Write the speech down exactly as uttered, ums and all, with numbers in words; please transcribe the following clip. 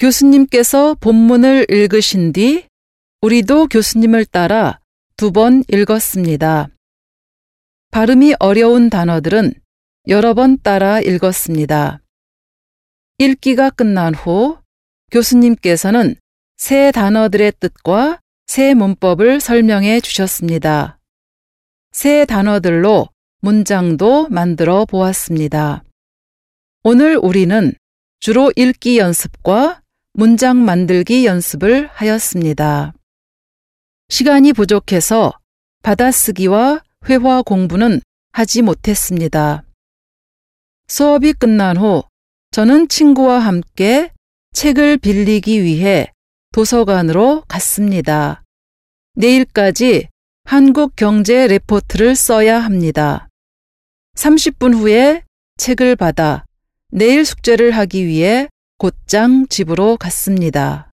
교수님께서 본문을 읽으신 뒤 우리도 교수님을 따라 두 번 읽었습니다. 발음이 어려운 단어들은 여러 번 따라 읽었습니다. 읽기가 끝난 후 교수님께서는 새 단어들의 뜻과 새 문법을 설명해 주셨습니다. 새 단어들로 문장도 만들어 보았습니다. 오늘 우리는 주로 읽기 연습과 문장 만들기 연습을 하였습니다. 시간이 부족해서 받아쓰기와 회화 공부는 하지 못했습니다. 수업이 끝난 후 저는 친구와 함께 책을 빌리기 위해 도서관으로 갔습니다. 내일까지 한국 경제 레포트를 써야 합니다. 삼십 분 후에 책을 받아 내일 숙제를 하기 위해 곧장 집으로 갔습니다.